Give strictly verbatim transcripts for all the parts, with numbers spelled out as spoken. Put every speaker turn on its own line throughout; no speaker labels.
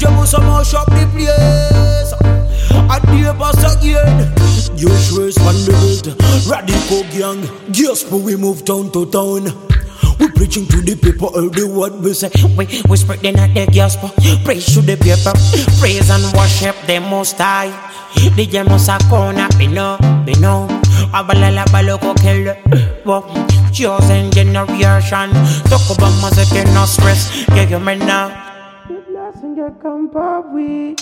J must mash up the place. A day pass again. You sure on the road. Radical gang. Just for we move town to town. We preaching to the people, all the word we say.
We, we spreading at the gospel. Praise to the people. Praise and worship the Most High. The J must a corner, be know, be know. Abalala baloko kill. Chosen generation. Talk about music and no stress. Yeah, you may now. We blessing your company.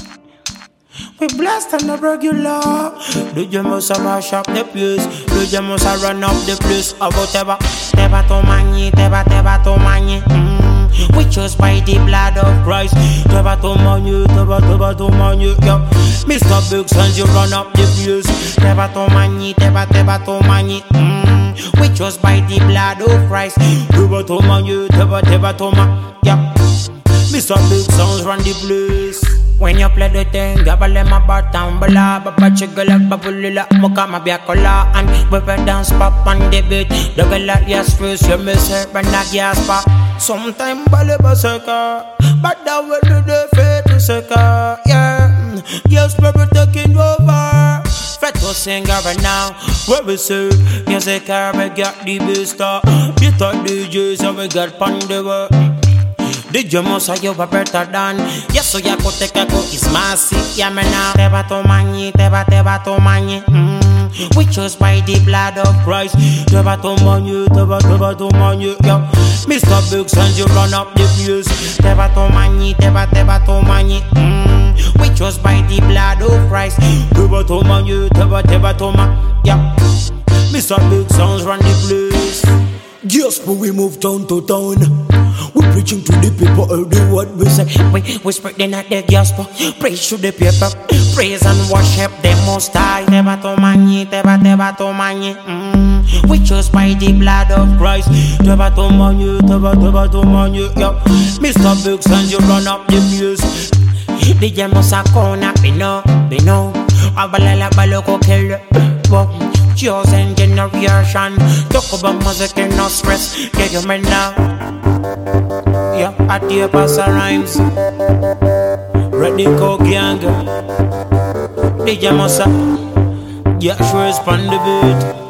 We blessed and the regular. The J must a mash up the place. The J must a run up the place. About ever, teba to mani, teba teba to mani. Mm. We chose by the blood of Christ. Teba to mani, teba teba to mani. Yeah. Mister Biggs and you run up the place. Teba to mani, teba teba to mani. Mm. We chose by the blood of Christ. Teba to mani, teba teba to mani. Yeah. Mister Big Sounds run the place. When you play the thing, gabale ma bottom bala, baba chigala babulila, muka ma biakola, and we will dance pop on the beat. The girl at your stress, you miss her, but not gas pa. Sometime bale baseka, but that will do the faith to seka. Yeah, yes, baby taking over. Fat to sing right now, where we say music, we got the best star. You thought D Js and we got Pandewa. The J must a you better than. Yes, so ya kote kako is massive. Yeah, me now. Teba to mani, teba teba to mani. Mm. We chose by the blood of Christ. Teba to mani, teba teba to mani. Yeah, Mister Biggs and you run up the place. Teba to mani, teba teba to mani. Mm. We chose by the blood of Christ. Teba to mani, teba teba to mani. Yeah, Mister Biggs sounds run the place.
Just for we move town to town. We preaching to the people, all the word we say.
We, we spreading at the gospel. Praise to the people. Praise and worship the Most High. Teba to mani, teba teba to mani. Mm. We chose by the blood of Christ. Teba to mani, teba teba to mani. Yeah. Mister Biggs and you run up the place. The J must a corner, be know, be know. Abalala baloko kill. Chosen generation. Talk about music and no stress. Yeah, you may now. Yeah, at the pass rhymes. Radical gang. The J must a. Yeah, sure is on the beat.